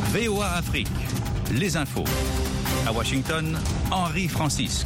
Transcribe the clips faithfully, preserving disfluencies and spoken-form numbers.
V O A Afrique, les infos. À Washington, Henri Francisque.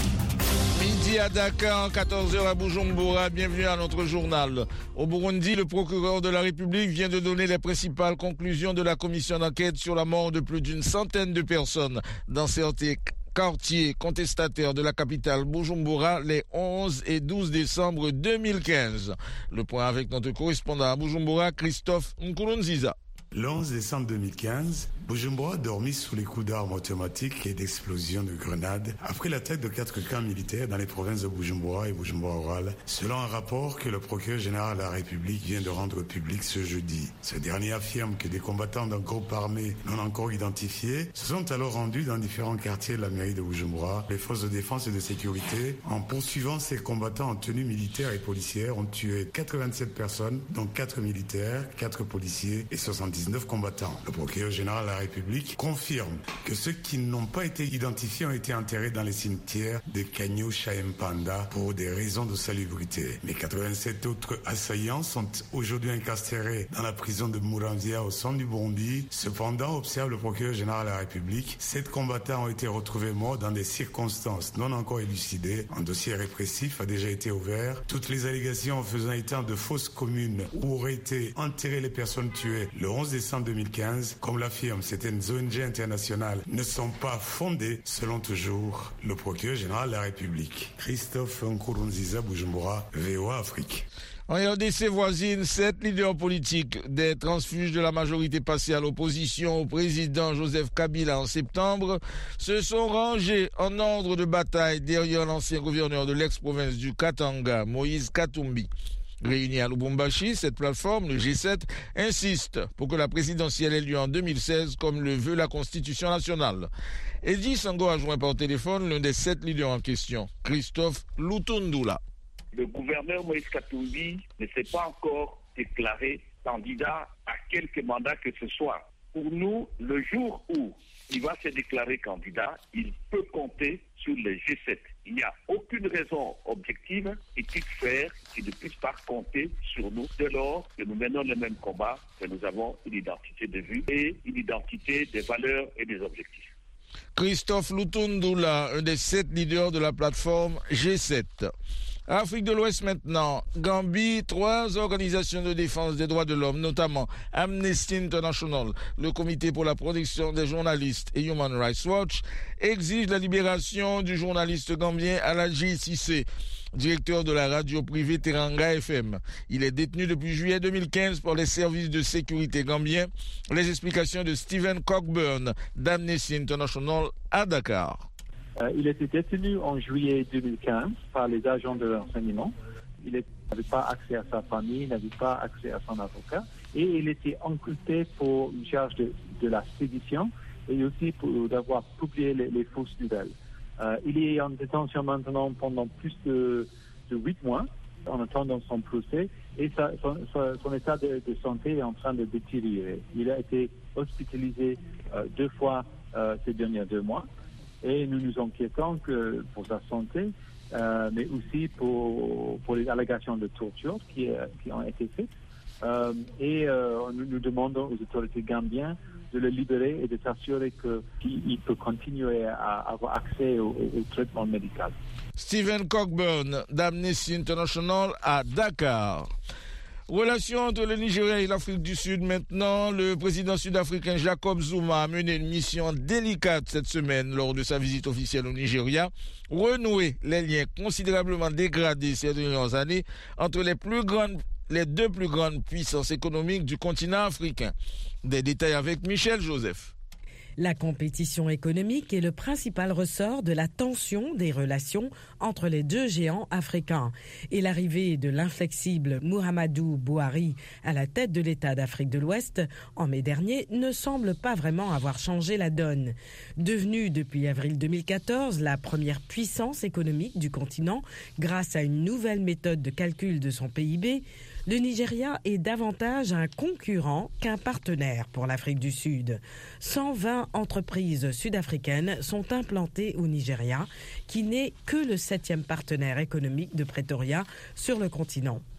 Midi à Dakar, quatorze heures à Bujumbura, bienvenue à notre journal. Au Burundi, le procureur de la République vient de donner les principales conclusions de la commission d'enquête sur la mort de plus d'une centaine de personnes dans certains quartiers contestataires de la capitale Bujumbura les onze et douze décembre deux mille quinze. Le point avec notre correspondant à Bujumbura, Christophe Nkurunziza. Le onze décembre deux mille quinze, Bujumbura a dormi sous les coups d'armes automatiques et d'explosions de grenades après l'attaque de quatre camps militaires dans les provinces de Bujumbura et Bujumbura-Oral, selon un rapport que le procureur général de la République vient de rendre public ce jeudi. Ce dernier affirme que des combattants d'un groupe armé non encore identifiés se sont alors rendus dans différents quartiers de la mairie de Bujumbura. Les forces de défense et de sécurité, en poursuivant ces combattants en tenue militaire et policière, ont tué quatre-vingt-sept personnes, dont quatre militaires, quatre policiers et soixante-dix-neuf combattants. Le procureur général de la République confirme que ceux qui n'ont pas été identifiés ont été enterrés dans les cimetières de Kanyo Chaempanda pour des raisons de salubrité. Mais quatre-vingt-sept autres assaillants sont aujourd'hui incarcérés dans la prison de Muramvya au centre du Burundi. Cependant, observe le procureur général de la République, sept combattants ont été retrouvés morts dans des circonstances non encore élucidées. Un dossier répressif a déjà été ouvert. Toutes les allégations en faisant état de fausses communes où auraient été enterrées les personnes tuées le onze décembre deux mille quinze, comme l'affirment certaines O N G internationales, ne sont pas fondées, selon toujours le procureur général de la République. Christophe Nkurunziza, Bujumbura, V O A Afrique. En R D C voisine, sept leaders politiques des transfuges de la majorité passée à l'opposition au président Joseph Kabila en septembre se sont rangés en ordre de bataille derrière l'ancien gouverneur de l'ex-province du Katanga, Moïse Katumbi. Réunie à Lubumbashi, cette plateforme, le G sept, insiste pour que la présidentielle ait lieu en deux mille seize comme le veut la Constitution nationale. Eddie Sango a joint par téléphone l'un des sept leaders en question, Christophe Lutundula. Le gouverneur Moïse Katumbi ne s'est pas encore déclaré candidat à quelque mandat que ce soit. Pour nous, le jour où il va se déclarer candidat, il peut compter sur le G sept. Il n'y a aucune raison objective et toute faire qui ne puisse pas compter sur nous dès lors que nous menons le même combat, que nous avons une identité de vue et une identité des valeurs et des objectifs. Christophe Lutundula, un des sept leaders de la plateforme G sept. Afrique de l'Ouest maintenant, Gambie, trois organisations de défense des droits de l'homme, notamment Amnesty International, le Comité pour la protection des journalistes et Human Rights Watch, exigent la libération du journaliste gambien Aladji Cissé, directeur de la radio privée Teranga F M. Il est détenu depuis juillet deux mille quinze par les services de sécurité gambiens. Les explications de Stephen Cockburn d'Amnesty International à Dakar. Euh, il était détenu en juillet deux mille quinze par les agents de renseignement. Il n'avait pas accès à sa famille, il n'avait pas accès à son avocat. Et il était inculpé pour une charge de, de la sédition et aussi pour d'avoir publié les, les fausses nouvelles. Euh, il est en détention maintenant pendant plus de, de huit mois en attendant son procès et sa, son, son état de, de santé est en train de détériorer. Il a été hospitalisé euh, deux fois euh, ces derniers deux mois. Et nous nous inquiétons que pour sa santé, euh, mais aussi pour, pour les allégations de torture qui, euh, qui ont été faites. Euh, et euh, nous, nous demandons aux autorités gambiennes de le libérer et de s'assurer qu'il peut continuer à avoir accès au, au, au traitement médical. Stephen Cockburn d'Amnesty International à Dakar. Relation entre le Nigeria et l'Afrique du Sud maintenant. Le président sud-africain Jacob Zuma a mené une mission délicate cette semaine lors de sa visite officielle au Nigeria. Renouer les liens considérablement dégradés ces dernières années entre les plus grandes, les deux plus grandes puissances économiques du continent africain. Des détails avec Michel Joseph. La compétition économique est le principal ressort de la tension des relations entre les deux géants africains. Et l'arrivée de l'inflexible Muhammadu Buhari à la tête de l'État d'Afrique de l'Ouest en mai dernier ne semble pas vraiment avoir changé la donne. Devenu depuis avril deux mille quatorze la première puissance économique du continent grâce à une nouvelle méthode de calcul de son P I B, le Nigeria est davantage un concurrent qu'un partenaire pour l'Afrique du Sud. cent vingt entreprises sud-africaines sont implantées au Nigeria, qui n'est que le septième partenaire économique de Pretoria sur le continent.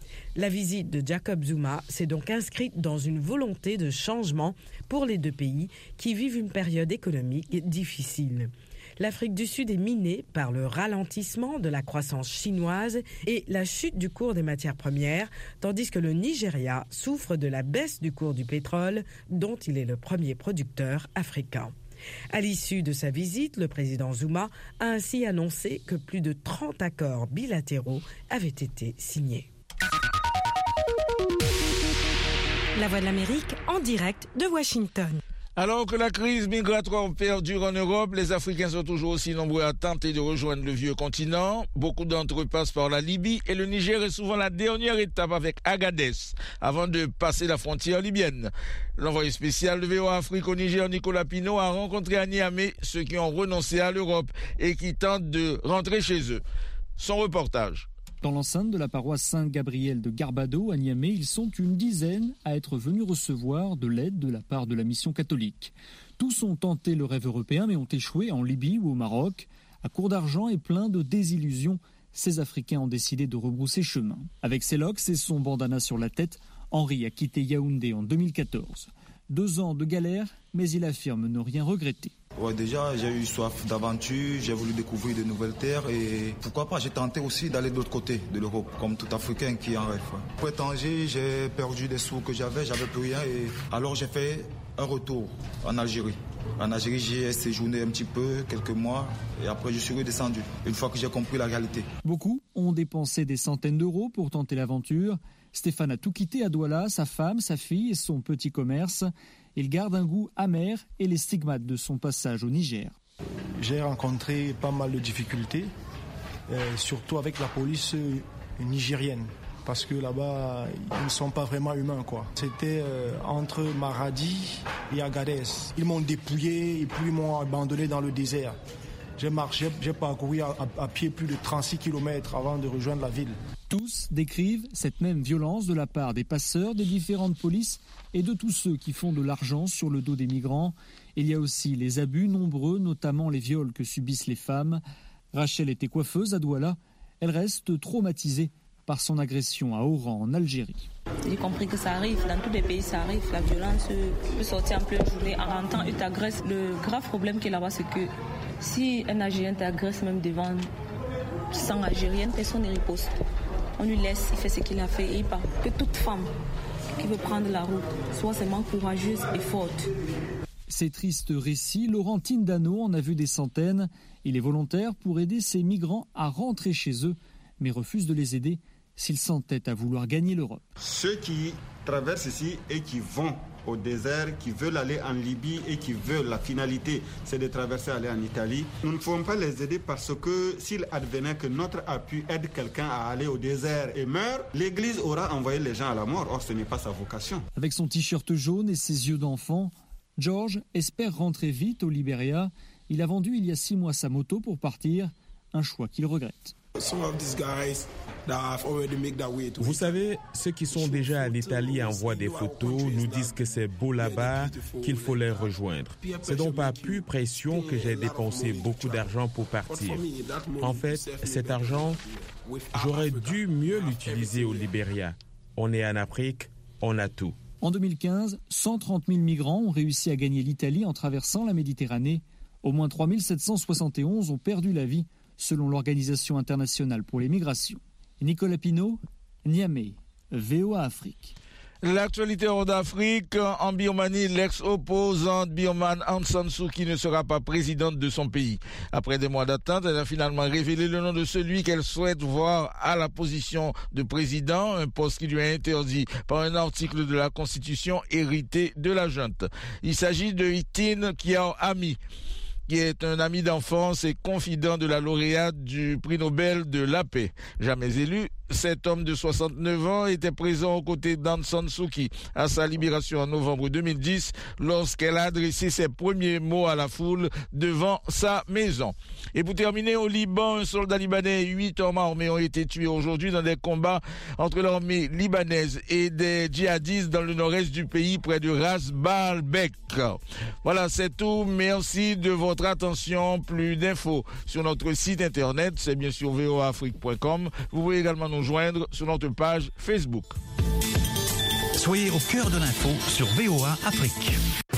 La visite de Jacob Zuma s'est donc inscrite dans une volonté de changement pour les deux pays qui vivent une période économique difficile. L'Afrique du Sud est minée par le ralentissement de la croissance chinoise et la chute du cours des matières premières, tandis que le Nigeria souffre de la baisse du cours du pétrole, dont il est le premier producteur africain. À l'issue de sa visite, le président Zuma a ainsi annoncé que plus de trente accords bilatéraux avaient été signés. La Voix de l'Amérique en direct de Washington. Alors que la crise migratoire perdure en Europe, les Africains sont toujours aussi nombreux à tenter de rejoindre le vieux continent. Beaucoup d'entre eux passent par la Libye et le Niger est souvent la dernière étape avec Agadez avant de passer la frontière libyenne. L'envoyé spécial de V O A Afrique au Niger, Nicolas Pinault, a rencontré à Niamey ceux qui ont renoncé à l'Europe et qui tentent de rentrer chez eux. Son reportage. Dans l'enceinte de la paroisse Saint-Gabriel de Garbado, à Niamey, ils sont une dizaine à être venus recevoir de l'aide de la part de la mission catholique. Tous ont tenté le rêve européen mais ont échoué en Libye ou au Maroc. À court d'argent et plein de désillusions, ces Africains ont décidé de rebrousser chemin. Avec ses locks et son bandana sur la tête, Henri a quitté Yaoundé en deux mille quatorze. Deux ans de galère, mais il affirme ne rien regretter. Ouais, déjà, j'ai eu soif d'aventure, j'ai voulu découvrir de nouvelles terres et pourquoi pas, j'ai tenté aussi d'aller de l'autre côté de l'Europe, comme tout Africain qui en rêve. Pour étranger, j'ai perdu des sous que j'avais, j'avais plus rien et alors j'ai fait un retour en Algérie. En Algérie, j'ai séjourné un petit peu, quelques mois et après je suis redescendu, une fois que j'ai compris la réalité. Beaucoup ont dépensé des centaines d'euros pour tenter l'aventure. Stéphane a tout quitté à Douala, sa femme, sa fille et son petit commerce. Il garde un goût amer et les stigmates de son passage au Niger. J'ai rencontré pas mal de difficultés, euh, surtout avec la police nigérienne, parce que là-bas, ils ne sont pas vraiment humains, quoi. C'était euh, entre Maradi et Agadez. Ils m'ont dépouillé et puis ils m'ont abandonné dans le désert. J'ai marché, j'ai parcouru à, à, à pied plus de trente-six kilomètres avant de rejoindre la ville. Tous décrivent cette même violence de la part des passeurs, des différentes polices et de tous ceux qui font de l'argent sur le dos des migrants. Il y a aussi les abus nombreux, notamment les viols que subissent les femmes. Rachel était coiffeuse à Douala. Elle reste traumatisée par son agression à Oran en Algérie. J'ai compris que ça arrive, dans tous les pays ça arrive, la violence peut sortir en pleine journée, en rentrant et t'agresse. Le grave problème qui est là-bas, c'est que si un Algérien t'agresse même devant cent Algériennes, personne ne riposte. On lui laisse, il fait ce qu'il a fait et il part. Que toute femme qui veut prendre la route soit seulement courageuse et forte. Ces tristes récits, Laurentine Dano en a vu des centaines. Il est volontaire pour aider ces migrants à rentrer chez eux, mais refuse de les aider s'ils s'entêtent à vouloir gagner l'Europe. Ceux qui traversent ici et qui vont au désert, qui veulent aller en Libye et qui veulent, la finalité, c'est de traverser, aller en Italie. Nous ne pouvons pas les aider parce que s'il advenait que notre appui aide quelqu'un à aller au désert et meurt, l'Église aura envoyé les gens à la mort. Or, ce n'est pas sa vocation. Avec son t-shirt jaune et ses yeux d'enfant, George espère rentrer vite au Libéria. Il a vendu il y a six mois sa moto pour partir, un choix qu'il regrette. Vous savez, ceux qui sont déjà à l'Italie envoient des photos, nous disent que c'est beau là-bas, qu'il faut les rejoindre. C'est donc par pure pression que j'ai dépensé beaucoup d'argent pour partir. En fait, cet argent, j'aurais dû mieux l'utiliser au Libéria. On est en Afrique, on a tout. En deux mille quinze, cent trente mille migrants ont réussi à gagner l'Italie en traversant la Méditerranée. Au moins trois mille sept cent soixante et onze ont perdu la vie, selon l'Organisation internationale pour les migrations. Nicolas Pinault, Niamey, V O A Afrique. L'actualité hors d'Afrique, en Birmanie, l'ex-opposante birmane Aung San Suu Kyi ne sera pas présidente de son pays. Après des mois d'attente, elle a finalement révélé le nom de celui qu'elle souhaite voir à la position de président, un poste qui lui est interdit par un article de la Constitution hérité de la junte. Il s'agit de Htin Kyaw Ami, qui est un ami d'enfance et confident de la lauréate du prix Nobel de la paix. Jamais élu, cet homme de soixante-neuf ans était présent aux côtés d'Aung San Suu Kyi à sa libération en novembre deux mille dix lorsqu'elle a adressé ses premiers mots à la foule devant sa maison. Et pour terminer, au Liban, un soldat libanais et huit hommes armés ont été tués aujourd'hui dans des combats entre l'armée libanaise et des djihadistes dans le nord-est du pays près de Ras Baalbek. Voilà, c'est tout. Merci de votre attention. Plus d'infos sur notre site internet, c'est bien sûr v o a afrique point com. Vous pouvez également nous nous joindre sur notre page Facebook. Soyez au cœur de l'info sur V O A Afrique.